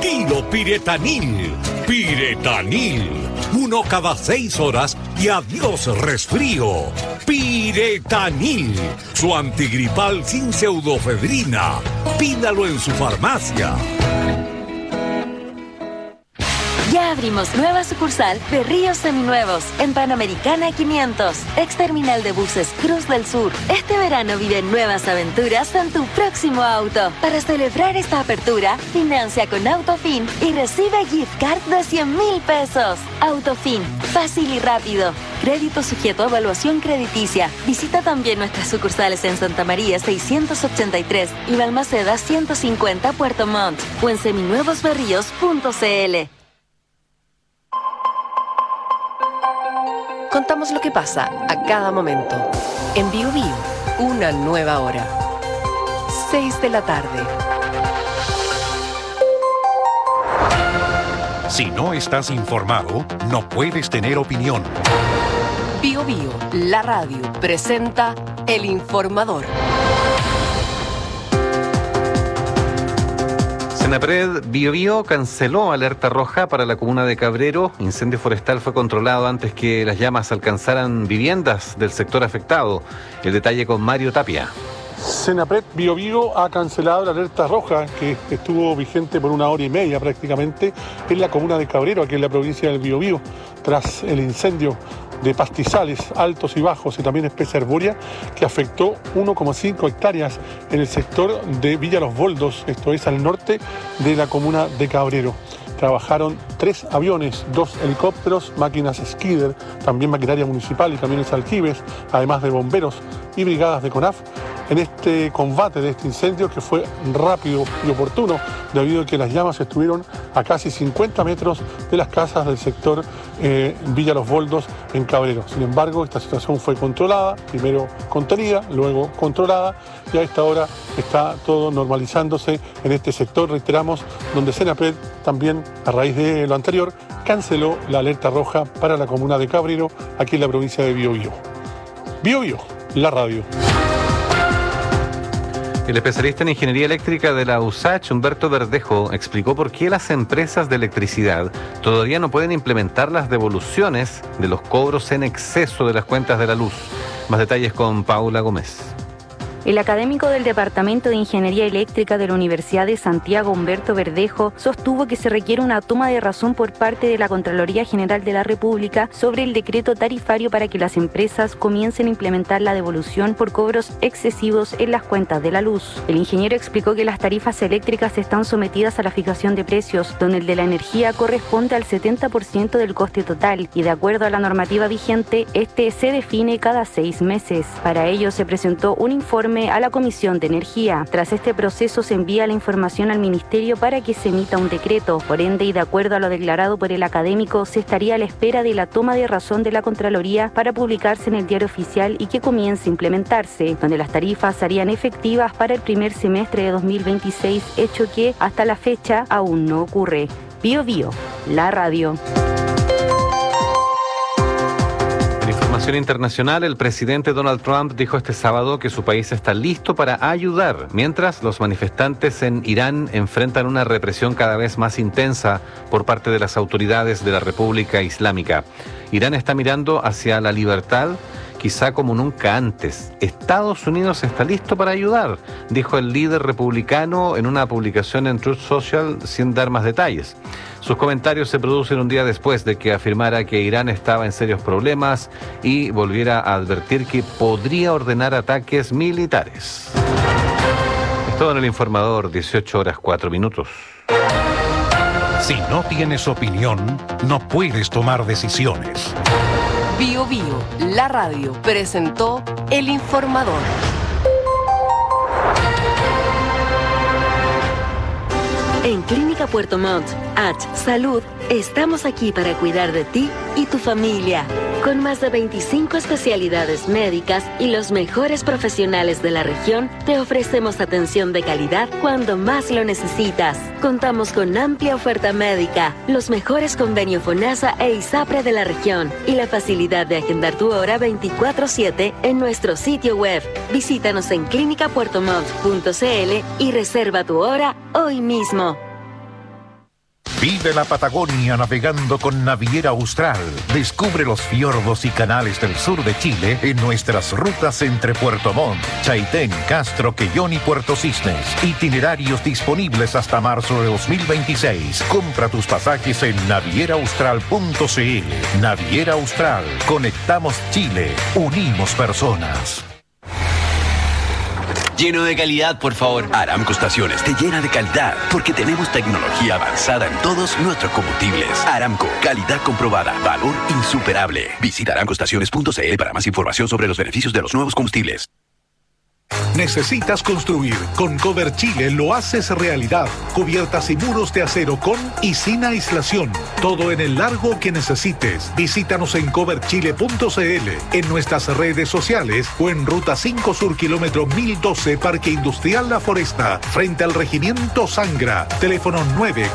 Tiro Piretanil. Piretanil. 1 cada 6 horas y adiós resfrío. Piretanil. Su antigripal sin pseudofedrina. Pídalo en su farmacia. Ya abrimos nueva sucursal de Ríos Seminuevos en Panamericana 500, ex terminal de buses Cruz del Sur. Este verano vive nuevas aventuras en tu próximo auto. Para celebrar esta apertura, financia con Autofin y recibe gift card de 100.000 pesos. Autofin, fácil y rápido. Crédito sujeto a evaluación crediticia. Visita también nuestras sucursales en Santa María 683 y Balmaceda 150 Puerto Montt o en seminuevosberríos.cl. Contamos lo que pasa a cada momento. En Bio Bio, una nueva hora. 6 de la tarde. Si no estás informado, no puedes tener opinión. Bio Bio, la radio, presenta El Informador. Senapred Biobío canceló alerta roja para la comuna de Cabrero. Incendio forestal fue controlado antes que las llamas alcanzaran viviendas del sector afectado. El detalle con Mario Tapia. Senapred Biobío ha cancelado la alerta roja que estuvo vigente por 1 hora y media prácticamente en la comuna de Cabrero, aquí en la provincia del Biobío, tras el incendio de pastizales altos y bajos y también especie arbórea que afectó 1,5 hectáreas en el sector de Villa Los Boldos, esto es al norte de la comuna de Cabrero. Trabajaron 3 aviones, 2 helicópteros, máquinas Skidder, también maquinaria municipal y camiones aljibes, además de bomberos y brigadas de CONAF, en este combate de este incendio que fue rápido y oportuno debido a que las llamas estuvieron a casi 50 metros de las casas del sector Villa Los Boldos en Cabrero. Sin embargo, esta situación fue controlada, primero contenida, luego controlada y a esta hora está todo normalizándose en este sector, reiteramos, donde Senapred también, a raíz de lo anterior, canceló la alerta roja para la comuna de Cabrero, aquí en la provincia de Biobío. Biobío, la radio. El especialista en ingeniería eléctrica de la USACH, Humberto Verdejo, explicó por qué las empresas de electricidad todavía no pueden implementar las devoluciones de los cobros en exceso de las cuentas de la luz. Más detalles con Paula Gómez. El académico del Departamento de Ingeniería Eléctrica de la Universidad de Santiago, Humberto Verdejo, sostuvo que se requiere una toma de razón por parte de la Contraloría General de la República sobre el decreto tarifario para que las empresas comiencen a implementar la devolución por cobros excesivos en las cuentas de la luz. El ingeniero explicó que las tarifas eléctricas están sometidas a la fijación de precios, donde el de la energía corresponde al 70% del coste total y de acuerdo a la normativa vigente, este se define cada 6 meses. Para ello se presentó un informe a la Comisión de Energía. Tras este proceso se envía la información al Ministerio para que se emita un decreto. Por ende, y de acuerdo a lo declarado por el académico, se estaría a la espera de la toma de razón de la Contraloría para publicarse en el Diario Oficial y que comience a implementarse, donde las tarifas serían efectivas para el primer semestre de 2026, hecho que hasta la fecha aún no ocurre. Bio Bio, la radio. En información internacional, el presidente Donald Trump dijo este sábado que su país está listo para ayudar, mientras los manifestantes en Irán enfrentan una represión cada vez más intensa por parte de las autoridades de la República Islámica. Irán está mirando hacia la libertad, quizá como nunca antes. Estados Unidos está listo para ayudar, dijo el líder republicano en una publicación en Truth Social sin dar más detalles. Sus comentarios se producen un día después de que afirmara que Irán estaba en serios problemas y volviera a advertir que podría ordenar ataques militares. Es todo en El Informador, 18:04. Si no tienes opinión, no puedes tomar decisiones. Bio Bio, la radio, presentó El Informador. En Clínica Puerto Montt, H Salud, estamos aquí para cuidar de ti y tu familia. Con más de 25 especialidades médicas y los mejores profesionales de la región, te ofrecemos atención de calidad cuando más lo necesitas. Contamos con amplia oferta médica, los mejores convenios FONASA e ISAPRE de la región y la facilidad de agendar tu hora 24/7 en nuestro sitio web. Visítanos en clinicapuertomont.cl y reserva tu hora hoy mismo. Vive la Patagonia navegando con Naviera Austral. Descubre los fiordos y canales del sur de Chile en nuestras rutas entre Puerto Montt, Chaitén, Castro, Quellón y Puerto Cisnes. Itinerarios disponibles hasta marzo de 2026. Compra tus pasajes en navieraaustral.cl. Naviera Austral. Conectamos Chile. Unimos personas. Lleno de calidad, por favor. Aramco Estaciones te llena de calidad porque tenemos tecnología avanzada en todos nuestros combustibles. Aramco, calidad comprobada, valor insuperable. Visita aramcoestaciones.cl para más información sobre los beneficios de los nuevos combustibles. ¿Necesitas construir? Con Cover Chile lo haces realidad. Cubiertas y muros de acero con y sin aislación. Todo en el largo que necesites. Visítanos en coverchile.cl, en nuestras redes sociales o en Ruta 5 Sur, kilómetro 1012, Parque Industrial La Foresta, frente al Regimiento Sangra. Teléfono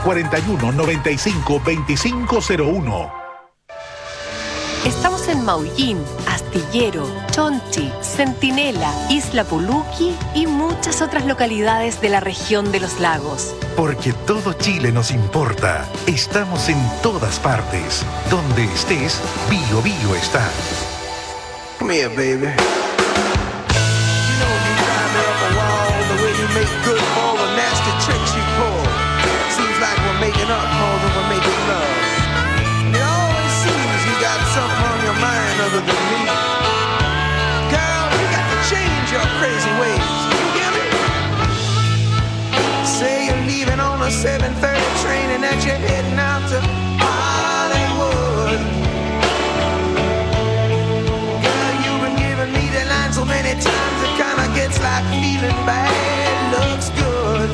941-95-2501. Estamos en Maullín, Astillero, Chonchi, Centinela, Isla Puluqui y muchas otras localidades de la región de los lagos. Porque todo Chile nos importa. Estamos en todas partes. Donde estés, Bio Bio está. Come here, baby. You know you drive me up a wall, the way you make good for all the nasty tricks you pull. Seems like we're making up more than we're making love. It always seems you got something on your mind other than me. Girl, you got to change your crazy ways. You hear me? Say you're leaving on a 7:30 train and that you're heading out to Hollywood. Girl, you've been giving me the line so many times it kinda gets like feeling bad looks good.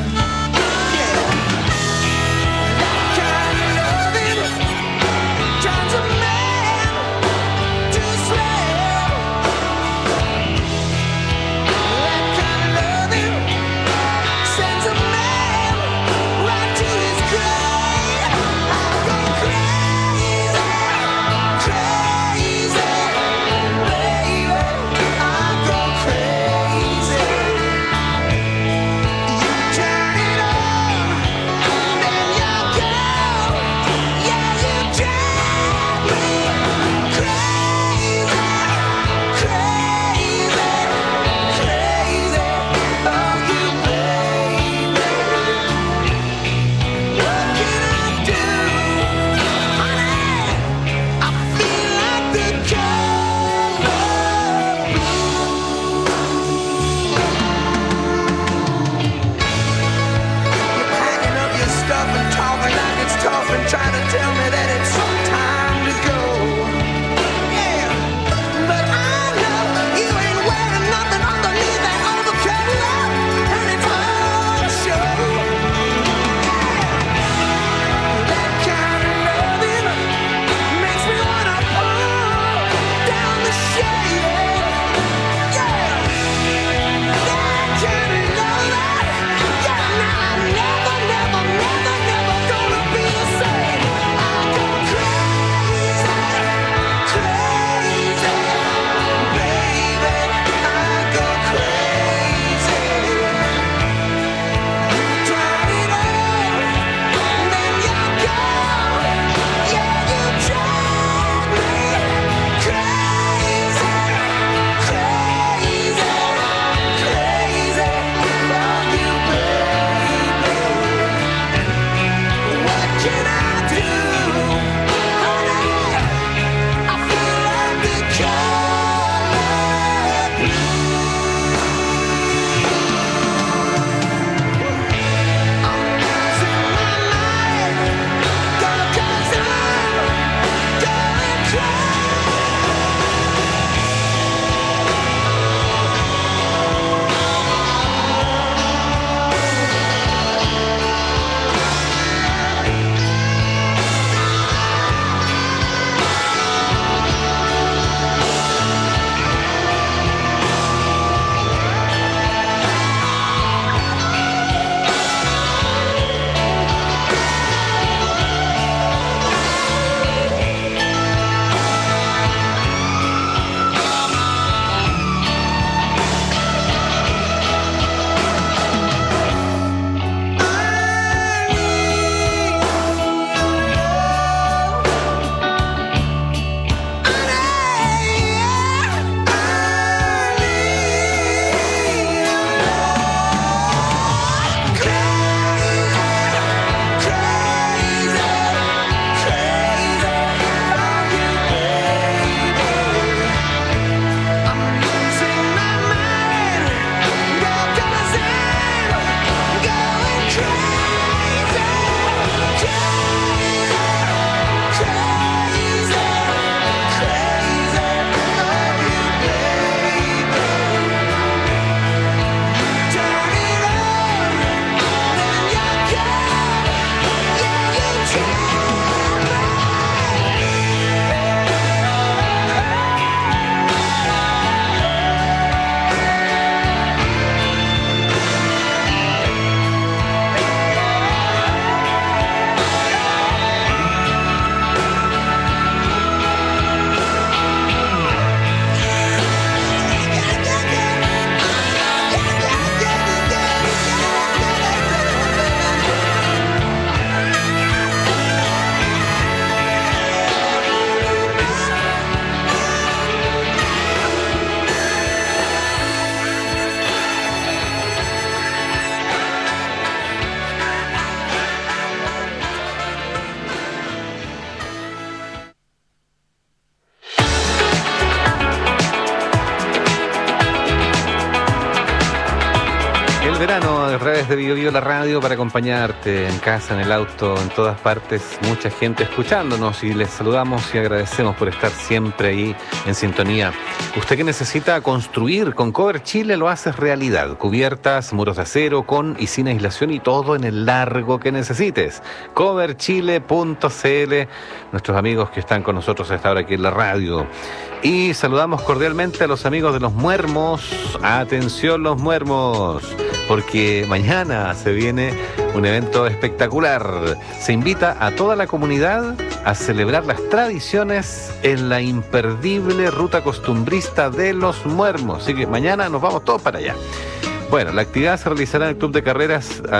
través de Bio Bio la radio para acompañarte en casa, en el auto, en todas partes. Mucha gente escuchándonos y les saludamos y agradecemos por estar siempre ahí en sintonía. Usted que necesita construir con Cover Chile lo hace realidad. Cubiertas, muros de acero, con y sin aislación y todo en el largo que necesites. coverchile.cl, nuestros amigos que están con nosotros a esta hora aquí en la radio. Y saludamos cordialmente a los amigos de Los Muermos. Atención Los Muermos, porque mañana se viene un evento espectacular. Se invita a toda la comunidad a celebrar las tradiciones en la imperdible ruta costumbrista de Los Muermos. Así que mañana nos vamos todos para allá. Bueno, la actividad se realizará en el Club de Carreras a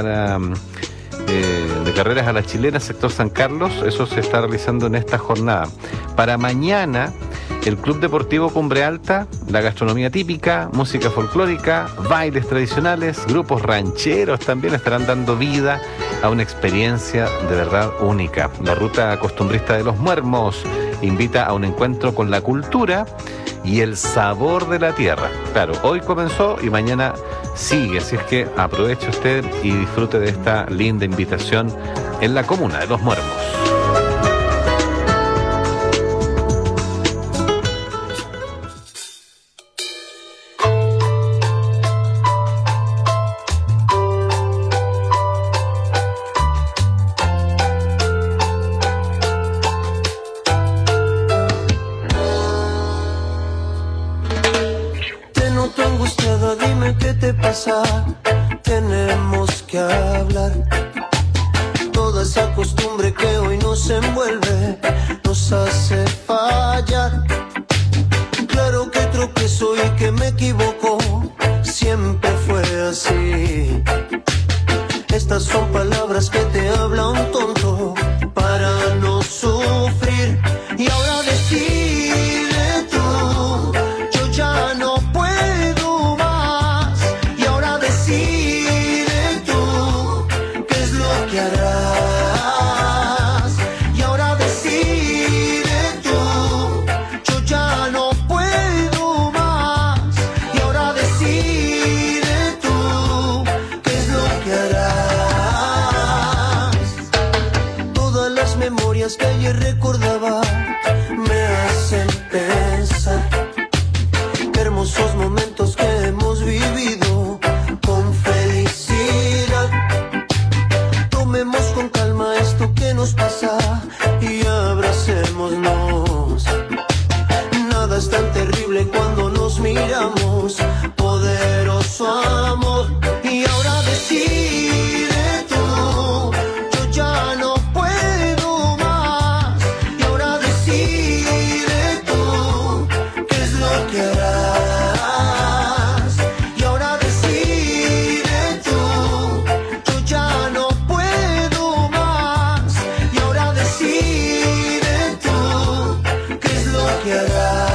la Chilena, sector San Carlos. Eso se está realizando en esta jornada. Para mañana, el Club Deportivo Cumbre Alta, la gastronomía típica, música folclórica, bailes tradicionales, grupos rancheros también estarán dando vida a una experiencia de verdad única. La ruta costumbrista de Los Muermos invita a un encuentro con la cultura y el sabor de la tierra. Claro, hoy comenzó y mañana sigue, así es que aproveche usted y disfrute de esta linda invitación en la comuna de Los Muermos. Tenemos que hablar. Toda esa costumbre que hoy nos envuelve nos hace fallar. Claro que tropiezo y que me equivoco, siempre fue así. Estas son palabras que te habla un tonto para no sufrir. Y ahora decide tú, yo ya no puedo más. Y ahora decide tú, qué es lo que harás. Y ahora decide tú, yo ya no puedo más. Y ahora decide tú, qué es lo que harás. Todas las memorias que ayer recordaba me hacen pensar. Qué hermosos momentos que hemos vivido con felicidad. Tomemos con calma esto que nos pasa y abracémonos. Nada es tan terrible cuando nos miramos. Poderoso amor. Y ahora decide tú, yo ya no puedo más. Y ahora decide tú, qué es lo que harás. Y ahora decide tú, yo ya no puedo más. Y ahora decide tú, qué es lo que harás.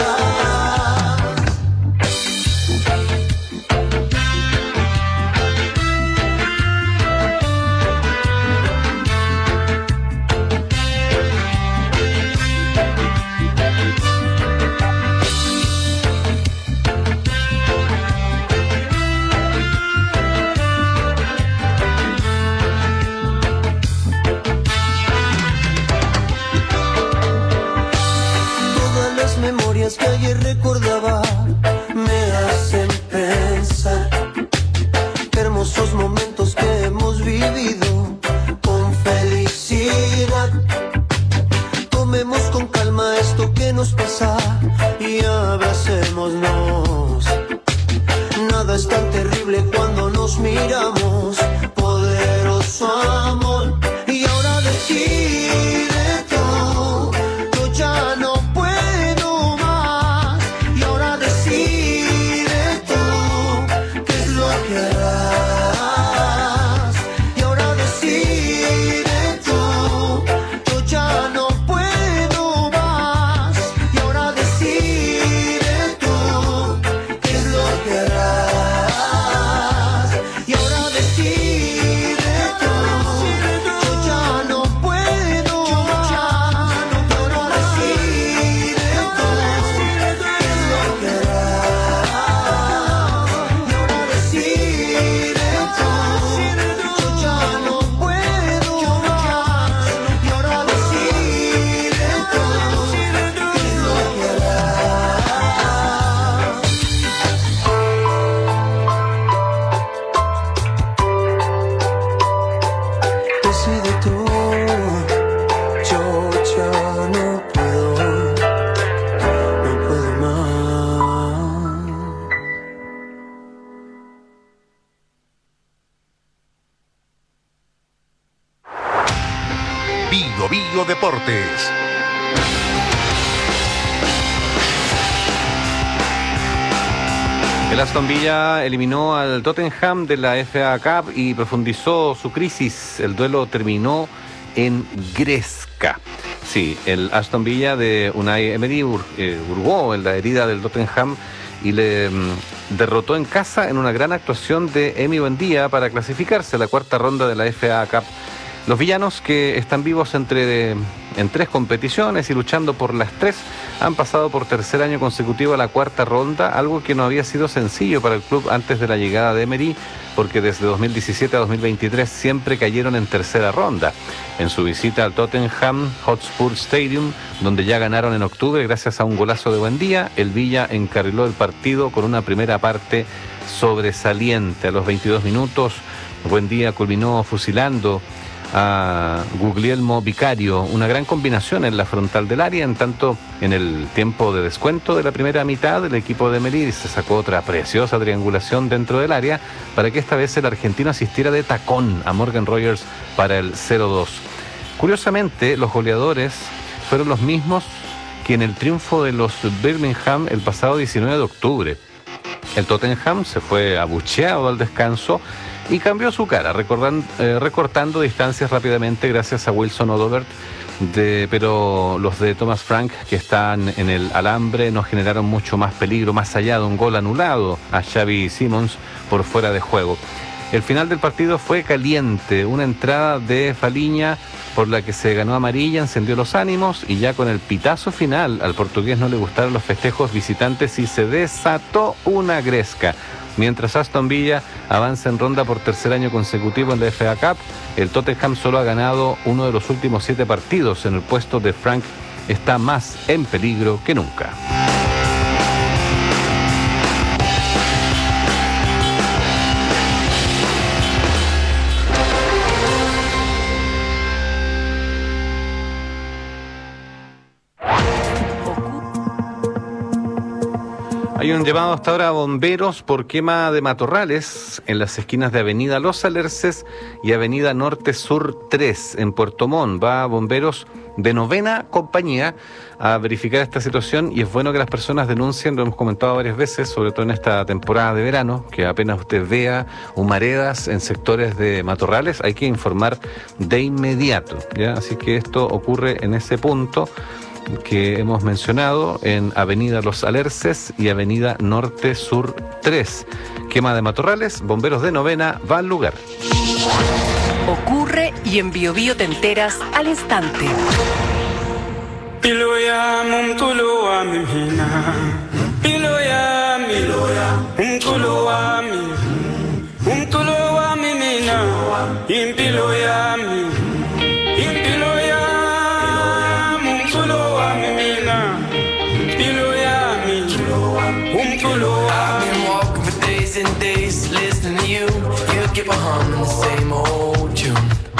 Todas las memorias que ayer recordaba me hacen pensar. Qué hermosos momentos que hemos vivido con felicidad. Tomemos con calma esto que nos pasa y abracémonos. Nada es tan terrible cuando nos miramos. Poderoso amor. Y ahora decide tú, yo ya no puedo más. Bio Bio Deportes. El Aston Villa eliminó al Tottenham de la FA Cup y profundizó su crisis. El duelo terminó en Gresca. Sí, el Aston Villa de Unai Emery hurgó en la herida del Tottenham y le derrotó en casa en una gran actuación de Emi Buendía para clasificarse a la cuarta ronda de la FA Cup. Los villanos, que están vivos en 3 competiciones y luchando por las 3, han pasado por tercer año consecutivo a la cuarta ronda, algo que no había sido sencillo para el club antes de la llegada de Emery, porque desde 2017 a 2023 siempre cayeron en tercera ronda. En su visita al Tottenham Hotspur Stadium, donde ya ganaron en octubre gracias a un golazo de Buendía, el Villa encarriló el partido con una primera parte sobresaliente. A los 22 minutos, Buendía culminó fusilando a Guglielmo Vicario, una gran combinación en la frontal del área. En tanto, en el tiempo de descuento de la primera mitad, el equipo de Emery se sacó otra preciosa triangulación dentro del área para que esta vez el argentino asistiera de tacón a Morgan Rogers para el 0-2. Curiosamente, los goleadores fueron los mismos que en el triunfo de los Birmingham el pasado 19 de octubre. El Tottenham se fue abucheado al descanso y cambió su cara, recortando distancias rápidamente gracias a Wilson Odobert, pero los de Thomas Frank, que están en el alambre, no generaron mucho más peligro, más allá de un gol anulado a Xavi Simons por fuera de juego. El final del partido fue caliente, una entrada de Faliña por la que se ganó amarilla, encendió los ánimos, y ya con el pitazo final al portugués no le gustaron los festejos visitantes y se desató una gresca. Mientras Aston Villa avanza en ronda por tercer año consecutivo en la FA Cup, el Tottenham solo ha ganado uno de los últimos 7 partidos. En el puesto de Frank está más en peligro que nunca. Hay un llamado hasta ahora a bomberos por quema de matorrales en las esquinas de Avenida Los Alerces y Avenida Norte Sur 3 en Puerto Montt. Va bomberos de 9ª compañía a verificar esta situación, y es bueno que las personas denuncien. Lo hemos comentado varias veces, sobre todo en esta temporada de verano, que apenas usted vea humaredas en sectores de matorrales, hay que informar de inmediato, ¿ya? Así que esto ocurre en ese punto que hemos mencionado, en Avenida Los Alerces y Avenida Norte Sur 3. Quema de matorrales, bomberos de 9ª va al lugar. Ocurre y en Bio Bio te enteras al instante. I've been walking for days and days listening to you. You keep on humming the same old tune.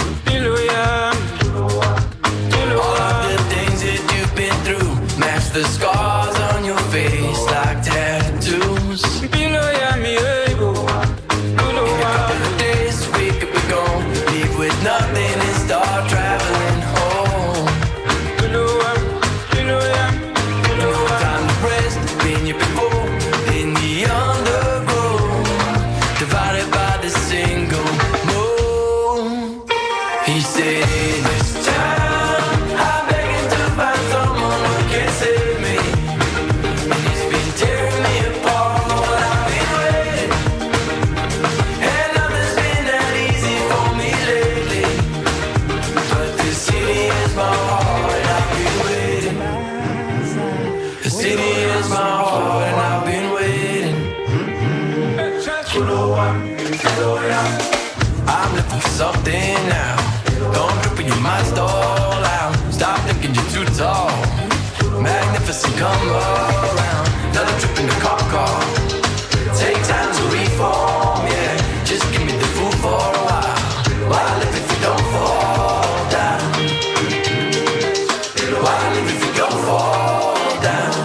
All of the things that you've been through match the scars on your face like tattoos. In a couple of days we could be gone, leave with nothing and start traveling home. No time to rest, been here before. Divided by the single moon. He said, in this town, I'm begging to find someone who can save me. And it's been tearing me apart, but I've been waiting. And nothing's been that easy for me lately. But the city is my heart and I've been waiting. The city is my heart and I've been waiting. I'm looking for something now. Don't trip when your mind stall out. Stop thinking you're too tall. Magnificent, come around. Another trip in the cop car. Take time to reform, yeah. Just give me the food for a while. Why live if you don't fall down? Why live if you don't fall down?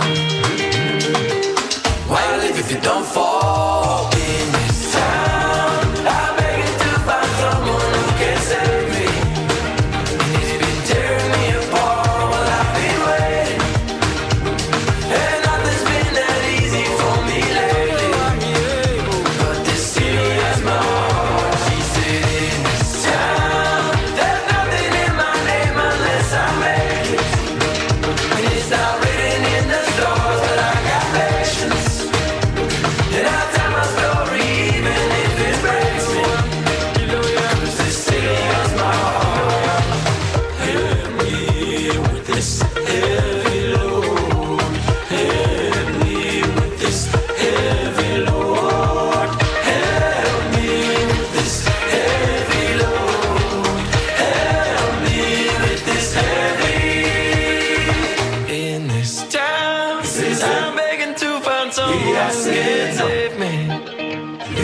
Why live if you don't fall in this town? I'm begging to find someone who can save me. And it's been terrible.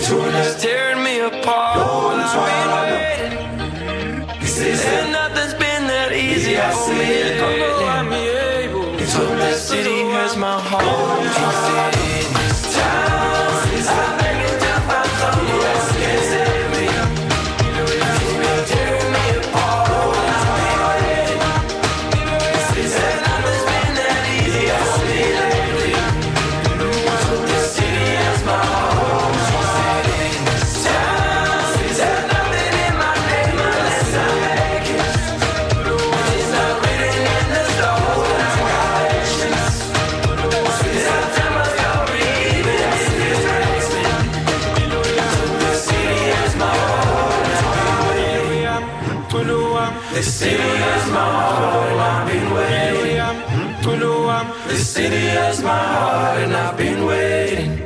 It's tearing me apart. Well, I've been waiting, and nothing's been that easy for me lately. I'm able. So the city has my heart. He said, in this town, I'm begging to find someone who can save me. It's been tearing me apart. Well, I've been waiting, and nothing's been that easy for me lately. So the city has my heart. She said, in this town, there's nothing in my name unless I make it. It's not written in the stone that I got actions. I'll tell my story even if it breaks me. So the city has my heart. The city has my heart and I've been waiting. The city has my heart and I've been waiting.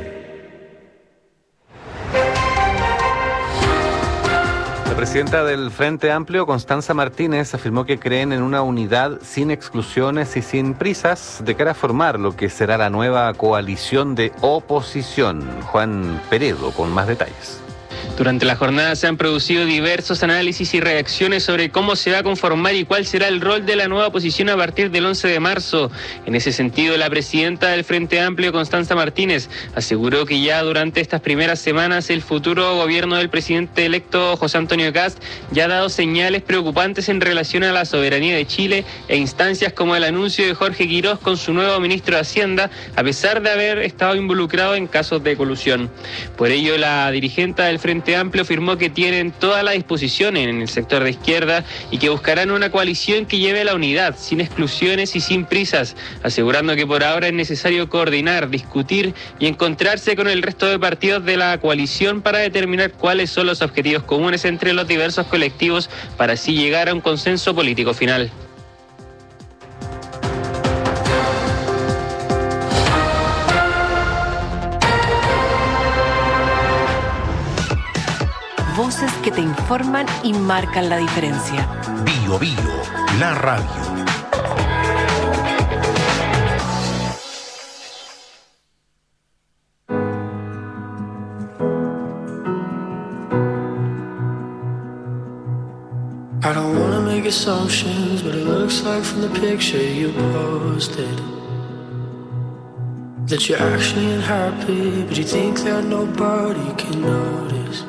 La presidenta del Frente Amplio, Constanza Martínez, afirmó que creen en una unidad sin exclusiones y sin prisas de cara a formar lo que será la nueva coalición de oposición. Juan Peredo con más detalles. Durante la jornada se han producido diversos análisis y reacciones sobre cómo se va a conformar y cuál será el rol de la nueva oposición a partir del 11 de marzo. En ese sentido, la presidenta del Frente Amplio, Constanza Martínez, aseguró que ya durante estas primeras semanas el futuro gobierno del presidente electo José Antonio Kast ya ha dado señales preocupantes en relación a la soberanía de Chile e instancias como el anuncio de Jorge Quirós con su nuevo ministro de Hacienda, a pesar de haber estado involucrado en casos de colusión. Por ello, la dirigente del Frente Amplio afirmó que tienen toda la disposición en el sector de izquierda y que buscarán una coalición que lleve a la unidad, sin exclusiones y sin prisas, asegurando que por ahora es necesario coordinar, discutir y encontrarse con el resto de partidos de la coalición para determinar cuáles son los objetivos comunes entre los diversos colectivos para así llegar a un consenso político final. Voces que te informan y marcan la diferencia. Bio Bio, la radio. I don't wanna make assumptions, but it looks like from the picture you posted that you're actually unhappy, but you think that nobody can notice.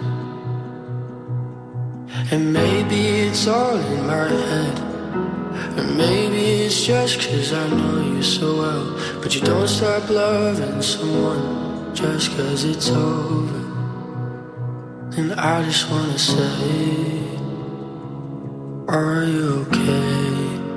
And maybe it's all in my head, or maybe it's just 'cause I know you so well. But you don't stop loving someone just 'cause it's over. And I just wanna say, are you okay?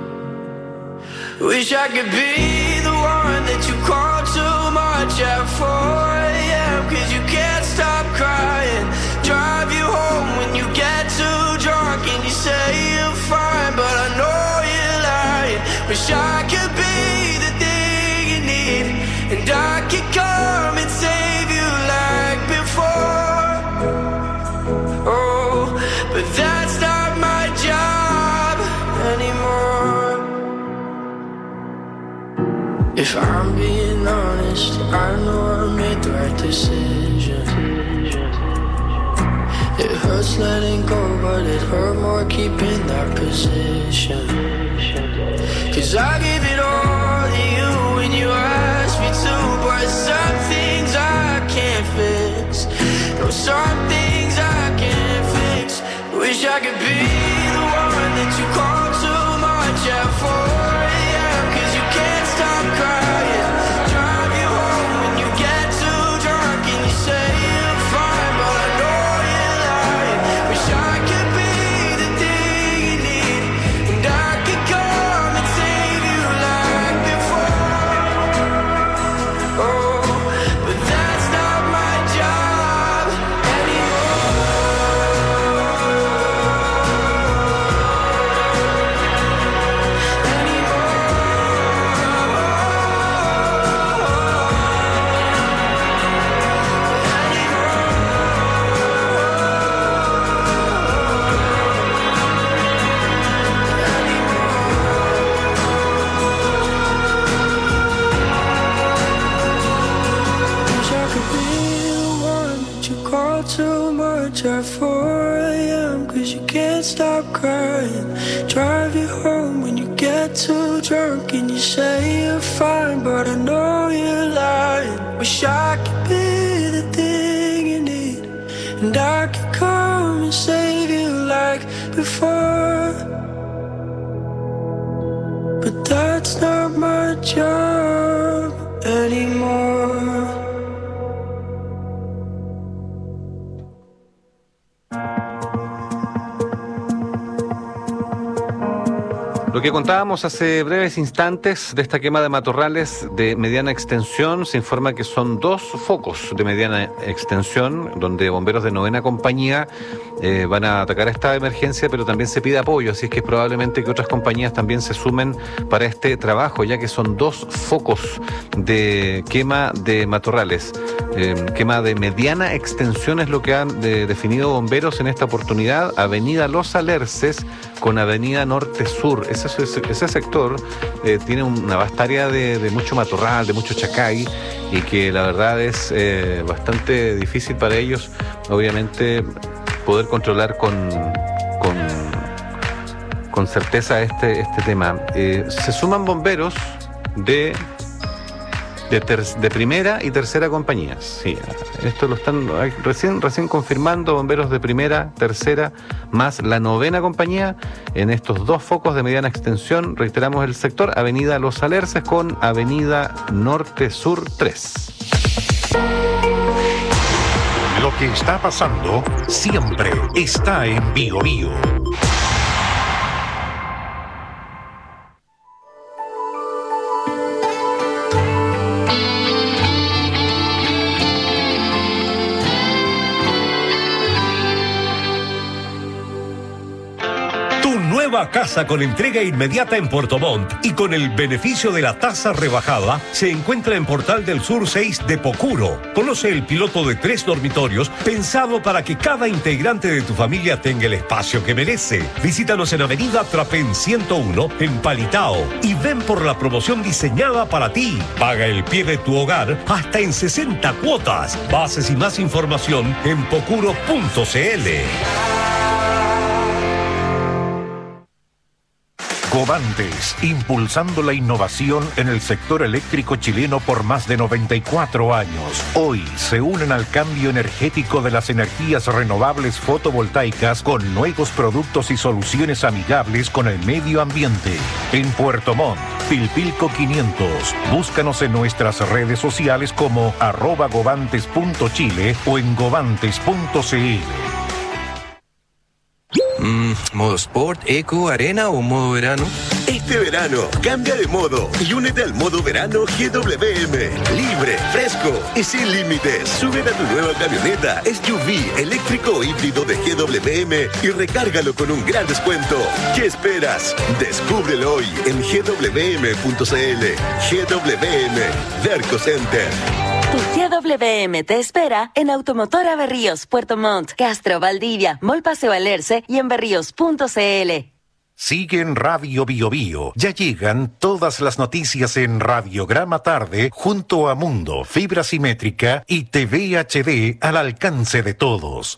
Wish I could be the one that you call too much at 4 a.m. 'Cause you can't stop crying. Drive you home when you get too drunk and you say you're fine, but I know you're lying. Wish I could be the thing you need, and I could come and save you like before. Oh, but that's not my job anymore. If I'm being honest, I know I made the right decision. It hurts letting go, but it hurt more keeping that position. 'Cause I gave it all to you when you asked me to, but some things I can't fix. No, some things I can't fix. Wish I could be the one that you call too much at 4 a.m. 'Cause you can't stop crying. Drive you home when you get too drunk and you say you're fine, but I know you're lying. Wish I could be the thing you need, and I could come and save you like before. Oh, but that's not my job anymore. drive you home when you get too drunk and you say you're fine, but I know you're lying. Wish I could be the thing you need, and I could come and save you like before, but that's not my job anymore. Lo que contábamos hace breves instantes de esta quema de matorrales de mediana extensión, se informa que son 2 focos de mediana extensión, donde bomberos de 9ª compañía van a atacar esta emergencia, pero también se pide apoyo, así es que probablemente que otras compañías también se sumen para este trabajo, ya que son 2 focos de quema de matorrales. Quema de mediana extensión es lo que han definido bomberos en esta oportunidad, Avenida Los Alerces con Avenida Norte-Sur. Ese sector tiene una vasta área de mucho matorral, de mucho chacay, y que la verdad es bastante difícil para ellos, obviamente, poder controlar con certeza este tema. Se suman bomberos de primera y tercera compañías. Sí, esto lo están recién confirmando bomberos de primera, tercera, más la 9ª compañía en estos 2 focos de mediana extensión. Reiteramos el sector, Avenida Los Alerces con Avenida Norte-Sur 3. Lo que está pasando siempre está en Bio Bio. Nueva casa con entrega inmediata en Puerto Montt y con el beneficio de la tasa rebajada se encuentra en Portal del Sur 6 de Pocuro. Conoce el piloto de 3 dormitorios pensado para que cada integrante de tu familia tenga el espacio que merece. Visítanos en Avenida Trapén 101 en Palitao y ven por la promoción diseñada para ti. Paga el pie de tu hogar hasta en 60 cuotas. Bases y más información en pocuro.cl. Covantes, impulsando la innovación en el sector eléctrico chileno por más de 94 años. Hoy se unen al cambio energético de las energías renovables fotovoltaicas con nuevos productos y soluciones amigables con el medio ambiente. En Puerto Montt, Pilpilco 500. Búscanos en nuestras redes sociales como @govantes.chile o en govantes.cl. ¿Modo Sport, Eco, Arena o modo verano? Este verano, cambia de modo y únete al modo verano GWM. Libre, fresco y sin límites. Súbete a tu nueva camioneta SUV eléctrico o híbrido de GWM y recárgalo con un gran descuento. ¿Qué esperas? Descúbrelo hoy en gwm.cl. GWM, Derco Center. Tu GWM te espera en Automotora Berríos, Puerto Montt, Castro, Valdivia, Mall Paseo Alerce y en berríos.cl. Sigue en Radio Bio Bio. Ya llegan todas las noticias en Radiograma Tarde junto a Mundo, Fibra Simétrica y TV HD al alcance de todos.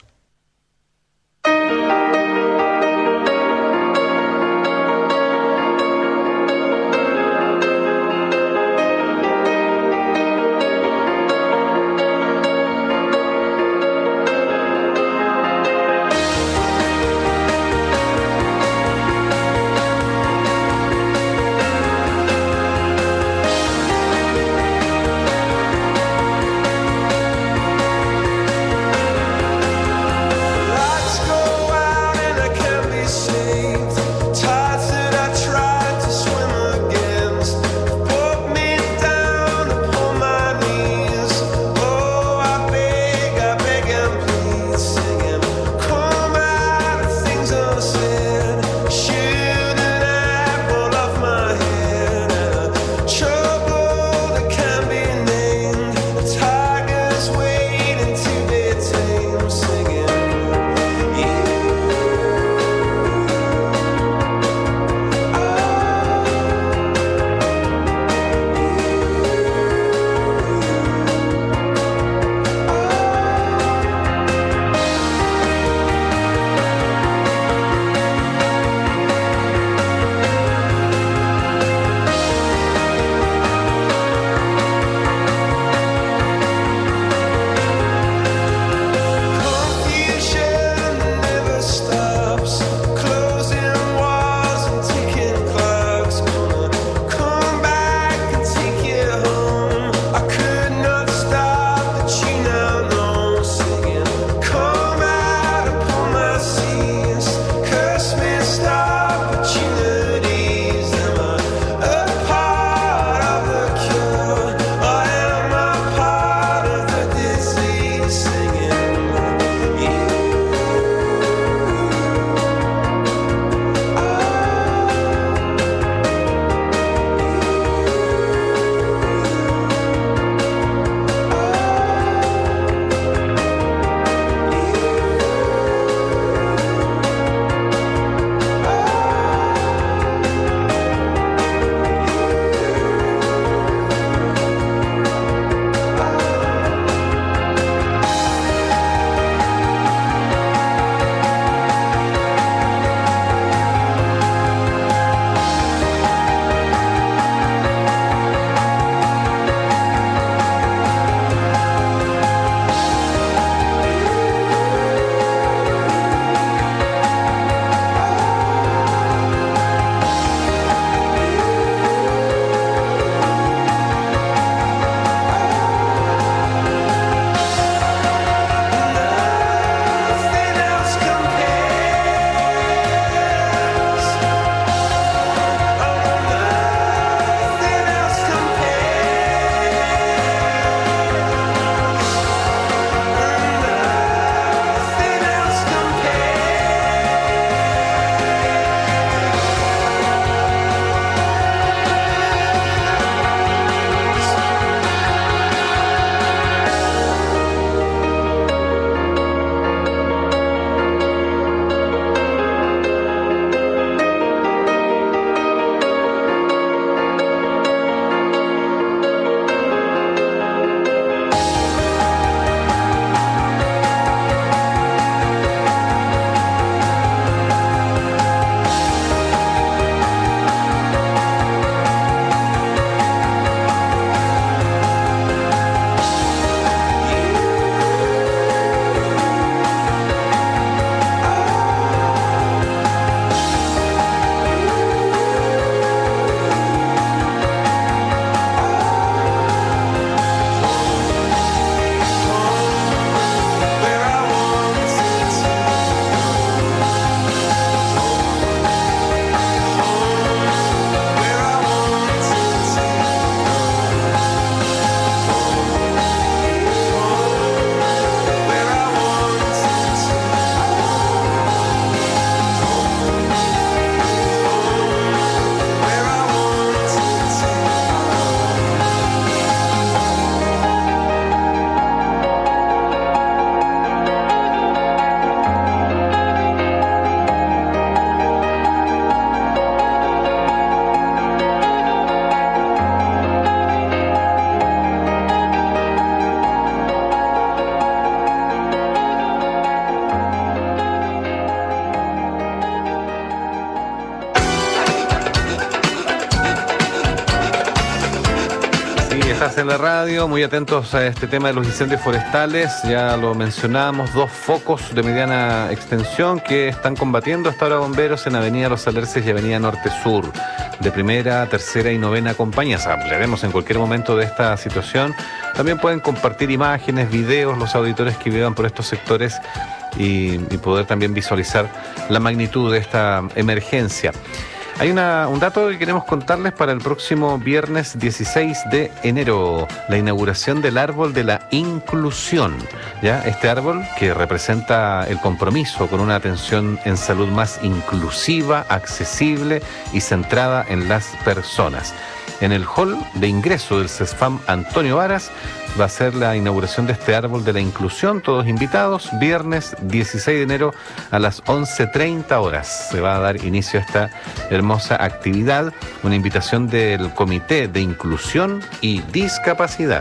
estás en la radio, muy atentos a este tema de los incendios forestales. Ya lo mencionábamos, 2 focos de mediana extensión que están combatiendo hasta ahora bomberos en Avenida Los Alerces y Avenida Norte Sur, de primera, tercera y novena compañías. Hablaremos en cualquier momento de esta situación. También pueden compartir imágenes, videos, los auditores que vivan por estos sectores y poder también visualizar la magnitud de esta emergencia. Hay un dato que queremos contarles para el próximo viernes 16 de enero, la inauguración del árbol de la inclusión. ¿Ya? Este árbol que representa el compromiso con una atención en salud más inclusiva, accesible y centrada en las personas. En el hall de ingreso del CESFAM Antonio Varas va a ser la inauguración de este árbol de la inclusión, todos invitados, viernes 16 de enero a las 11:30 horas. Se va a dar inicio a esta hermosa actividad, una invitación del Comité de Inclusión y Discapacidad.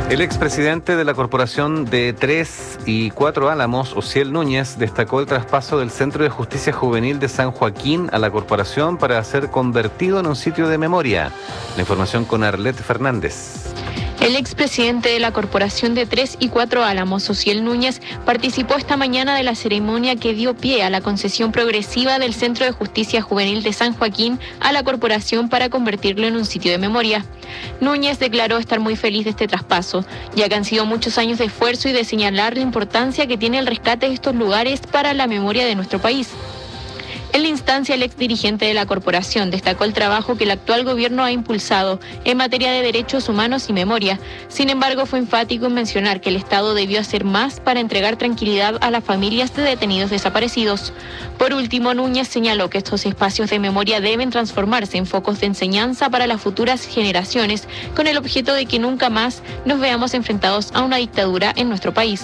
El expresidente de la Corporación de 3 y 4 Álamos, Osiel Núñez, destacó el traspaso del Centro de Justicia Juvenil de San Joaquín a la corporación para ser convertido en un sitio de memoria. La información con Arlette Fernández. El expresidente de la Corporación de 3 y 4 Álamos, Osiel Núñez, participó esta mañana de la ceremonia que dio pie a la concesión progresiva del Centro de Justicia Juvenil de San Joaquín a la corporación para convertirlo en un sitio de memoria. Núñez declaró estar muy feliz de este traspaso, ya que han sido muchos años de esfuerzo y de señalar la importancia que tiene el rescate de estos lugares para la memoria de nuestro país. En la instancia, el exdirigente de la corporación destacó el trabajo que el actual gobierno ha impulsado en materia de derechos humanos y memoria. Sin embargo, fue enfático en mencionar que el Estado debió hacer más para entregar tranquilidad a las familias de detenidos desaparecidos. Por último, Núñez señaló que estos espacios de memoria deben transformarse en focos de enseñanza para las futuras generaciones, con el objeto de que nunca más nos veamos enfrentados a una dictadura en nuestro país.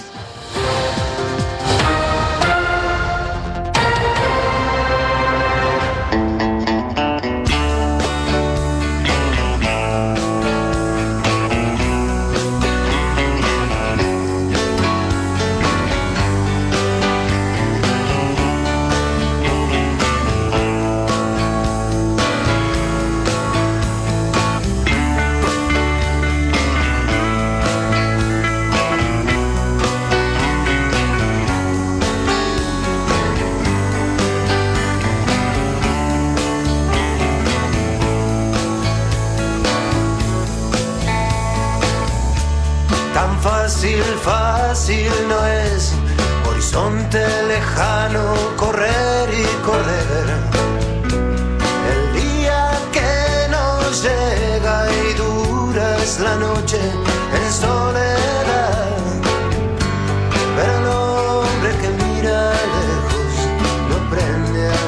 Fácil no es, horizonte lejano, correr y correr. El día que nos llega y dura es la noche en soledad. Pero el hombre que mira lejos no aprende a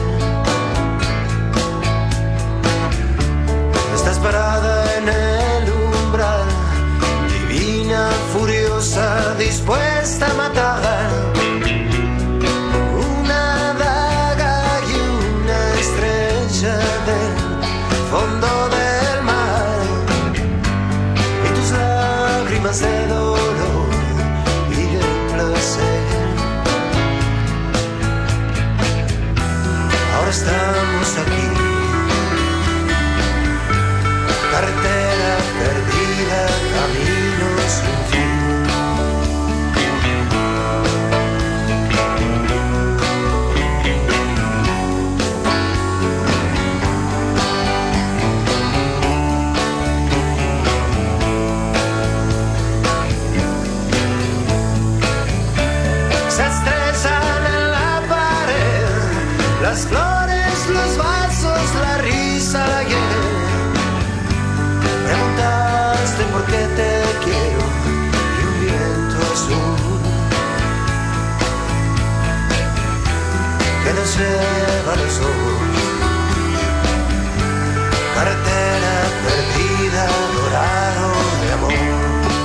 ver. Estás parada en el umbral, divina, furiosa, dispuesta a matar. Una daga y una estrella del fondo del mar, y tus lágrimas de dolor y de placer. Ahora estamos aquí, carretera perdida, camino sin fin. Las flores, los vasos, la risa, la hiel. Preguntaste por qué te quiero y un viento azul que nos lleva a los ojos. Carretera perdida, dorado de amor.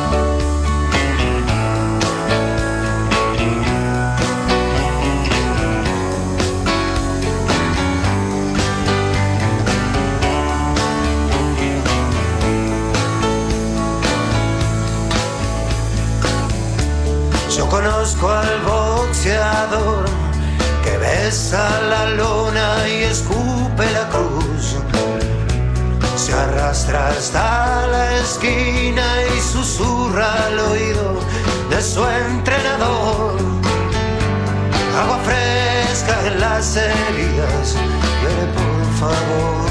Yo conozco al boxeador que besa la lona y escupe la cruz. Se arrastra hasta la esquina y susurra al oído de su entrenador. Agua fresca en las heridas, bebe por favor.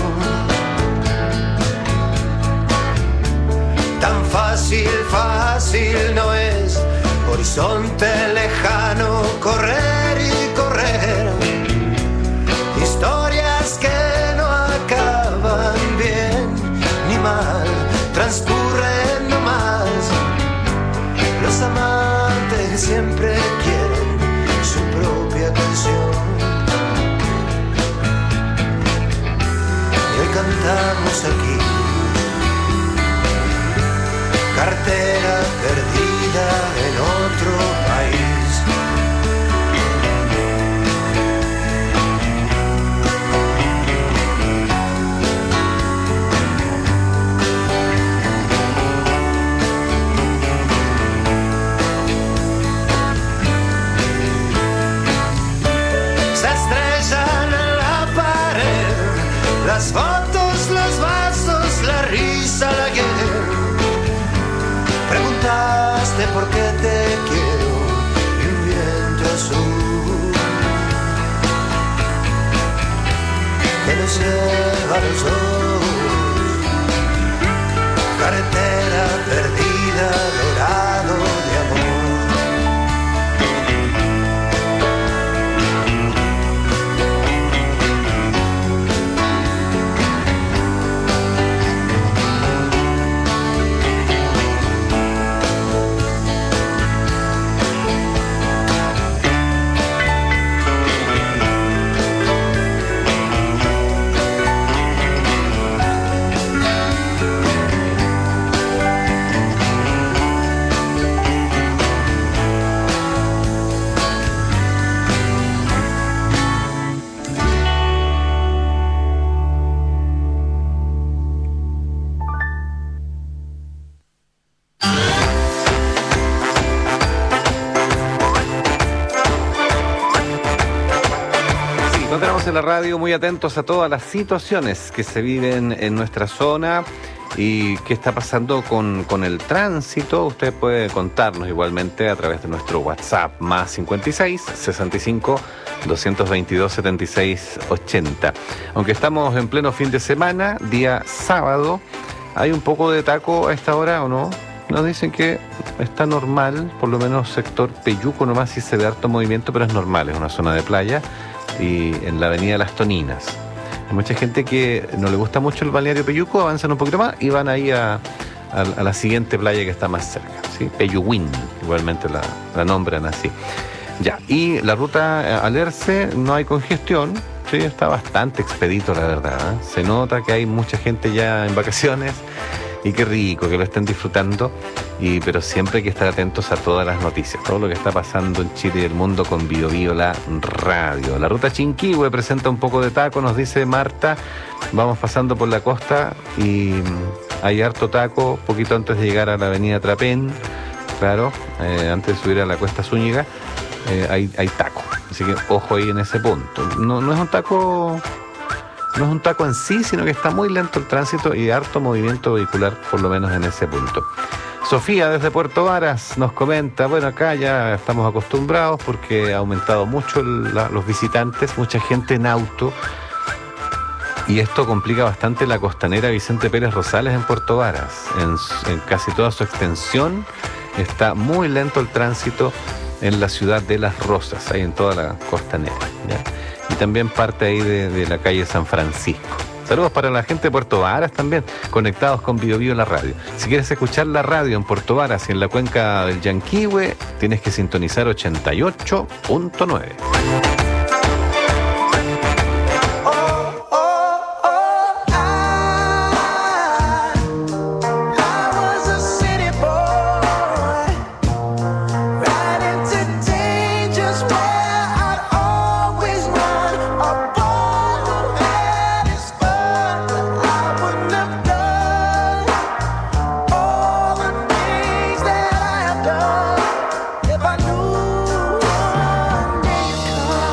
Tan fácil, fácil no es, horizonte lejano, correr y correr. Historias que no acaban bien ni mal, transcurren nomás. Los amantes siempre quieren su propia canción. Y hoy cantamos aquí, cartera perdida en otro país. noche al sol, carretera perdida, dorado de amor. En la radio, muy atentos a todas las situaciones que se viven en nuestra zona y qué está pasando con el tránsito. Usted puede contarnos igualmente a través de nuestro WhatsApp más 56 65 222 76 80. Aunque estamos en pleno fin de semana, día sábado, hay un poco de taco a esta hora, ¿o no? Nos dicen que está normal, por lo menos sector Peyuco nomás sí se ve harto movimiento, pero es normal, es una zona de playa. Y en la avenida Las Toninas hay mucha gente que no le gusta mucho el balneario Peyuco, avanzan un poquito más y van ahí a la siguiente playa que está más cerca, ¿sí? Peyuguín, igualmente la nombran así. Ya, y la ruta al Erce no hay congestión, sí, está bastante expedito, la verdad, ¿eh? Se nota que hay mucha gente ya en vacaciones y qué rico que lo estén disfrutando, pero siempre hay que estar atentos a todas las noticias, todo lo que está pasando en Chile y el mundo con Bio Bio, la radio. La ruta Chinquihue presenta un poco de taco, nos dice Marta. Vamos pasando por la costa y hay harto taco, poquito antes de llegar a la avenida Trapén, claro, antes de subir a la Cuesta Zúñiga, hay taco, así que ojo ahí en ese punto. No es un taco en sí, sino que está muy lento el tránsito y harto movimiento vehicular, por lo menos en ese punto. Sofía desde Puerto Varas nos comenta, bueno, acá ya estamos acostumbrados porque ha aumentado mucho los visitantes, mucha gente en auto, y esto complica bastante la costanera Vicente Pérez Rosales en Puerto Varas. En casi toda su extensión está muy lento el tránsito en la ciudad de Las Rosas, ahí en toda la costanera, ¿ya? Y también parte ahí de la calle San Francisco. Saludos para la gente de Puerto Varas también, conectados con Bio Bio la radio. Si quieres escuchar la radio en Puerto Varas y en la cuenca del Yanquihue, tienes que sintonizar 88.9. If I knew one day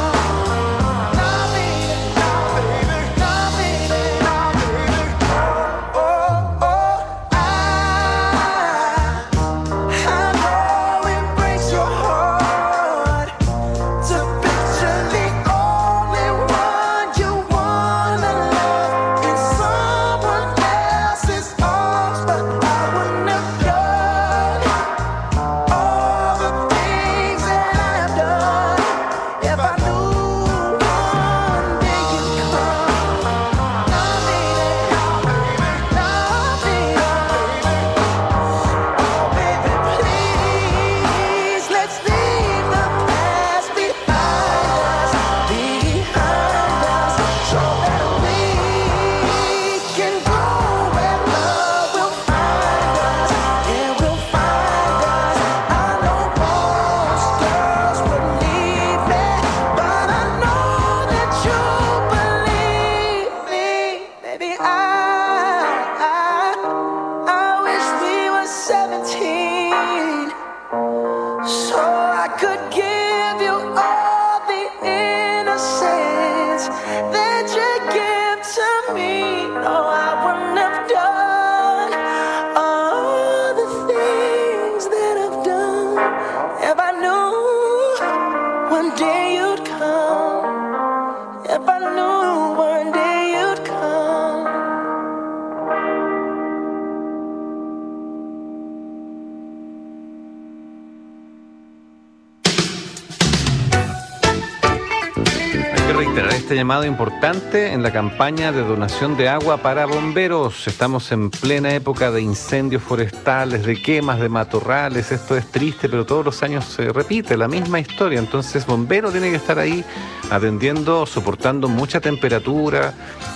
reiterar este llamado importante en la campaña de donación de agua para bomberos. Estamos en plena época de incendios forestales, de quemas de matorrales. Esto es triste, pero todos los años se repite la misma historia. Entonces, bombero tiene que estar ahí atendiendo, soportando mucha temperatura.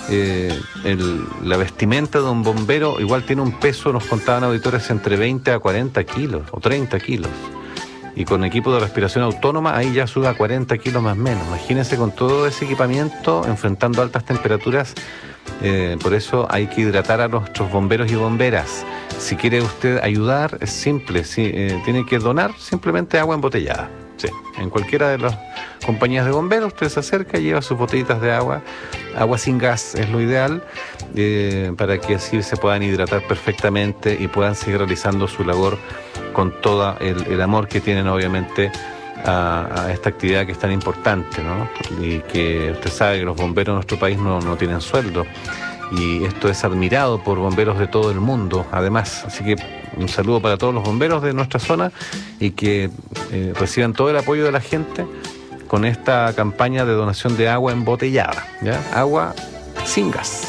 La vestimenta de un bombero igual tiene un peso, nos contaban auditores, entre 20 a 40 kilos o 30 kilos. Y con equipo de respiración autónoma, ahí ya sube a 40 kilos más o menos. Imagínense con todo ese equipamiento, enfrentando altas temperaturas. Por eso hay que hidratar a nuestros bomberos y bomberas. Si quiere usted ayudar, es simple. Tiene que donar simplemente agua embotellada. Sí, en cualquiera de las compañías de bomberos, usted se acerca y lleva sus botellitas de agua. Agua sin gas es lo ideal, para que así se puedan hidratar perfectamente y puedan seguir realizando su labor con todo el amor que tienen, obviamente, a esta actividad que es tan importante, ¿no? Y que usted sabe que los bomberos en nuestro país no tienen sueldo. Y esto es admirado por bomberos de todo el mundo, además. Así que un saludo para todos los bomberos de nuestra zona y que reciban todo el apoyo de la gente con esta campaña de donación de agua embotellada, ¿ya? Agua sin gas.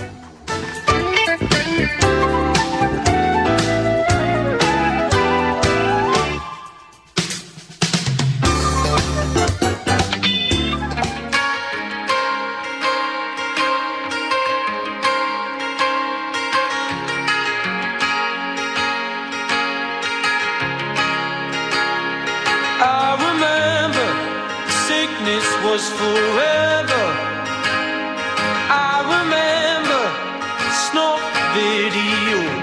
Was forever. I remember snuff videos,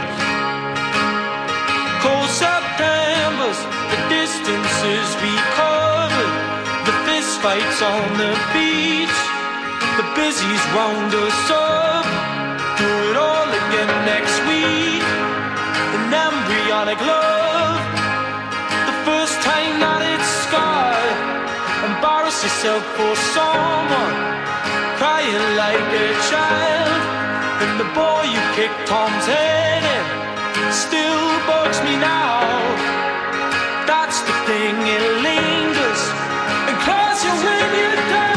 cold Septembers, the distances we covered, the fist fights on the beach, the busies round us up. Do it all again next week. An embryonic love, the first time that it's scarred. Embarrass yourself for someone, crying like a child. And the boy you kicked Tom's head in still bugs me now. That's the thing, it lingers and claws you when you're down.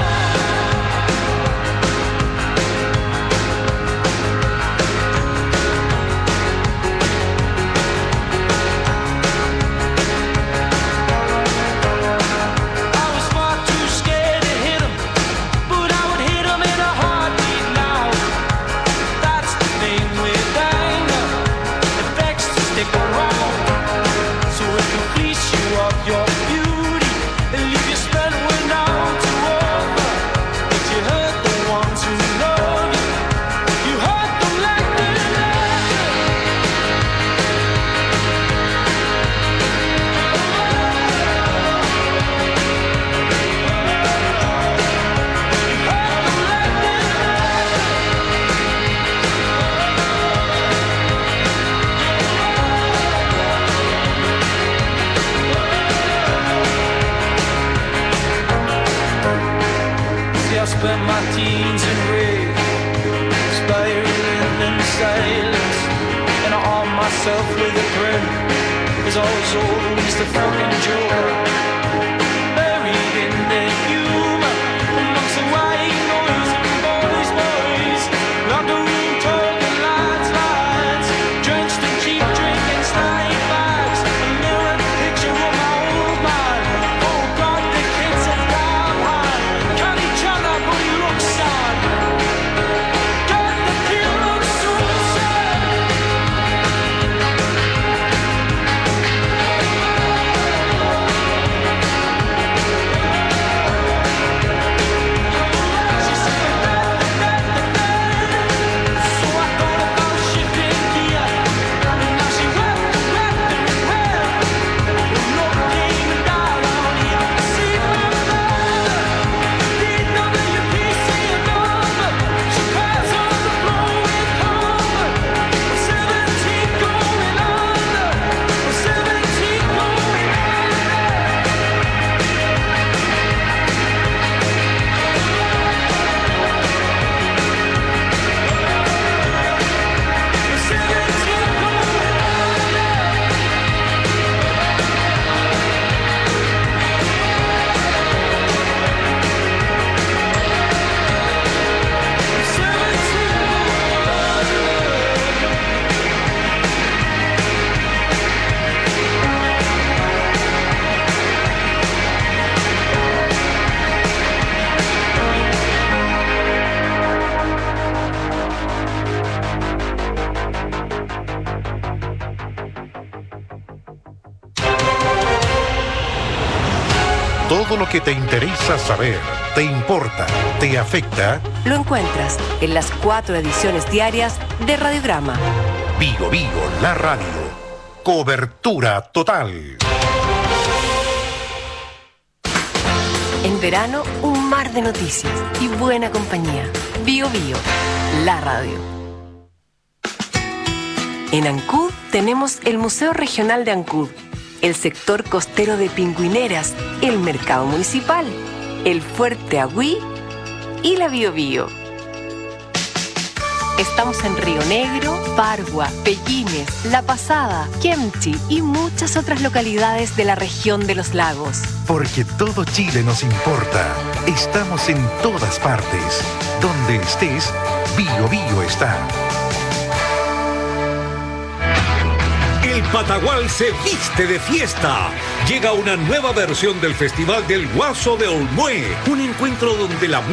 Your beauty and leave you spent without to offer. But you hurt the ones who love you. You hurt them like they love you. You hurt them like they love I spent my teens in rage, spiraling in silence, and I armed myself with a grin, 'cause I was always the fucking joker, buried in the humor, amongst the white noise and boys, like the room talking lights, drenched in cheap drink and slide bags, a mirrored picture of my old man. Oh God, the kids are down high, can each other but he looks sad. God, the kid looks so sad. Todo lo que te interesa saber, te importa, te afecta. Lo encuentras en las 4 ediciones diarias de Radiograma. Bio Bio, la radio. Cobertura total. En verano, un mar de noticias y buena compañía. Bio Bio, la radio. En Ancud tenemos el Museo Regional de Ancud, el sector costero de Pingüineras, el mercado municipal, el Fuerte Agüí y la Bio Bio. Estamos en Río Negro, Pargua, Pellines, La Pasada, Kemchi y muchas otras localidades de la región de los lagos. Porque todo Chile nos importa. Estamos en todas partes. Donde estés, Bio Bio está. El Patagual se viste de fiesta. Llega una nueva versión del Festival del Guaso de Olmué, un encuentro donde la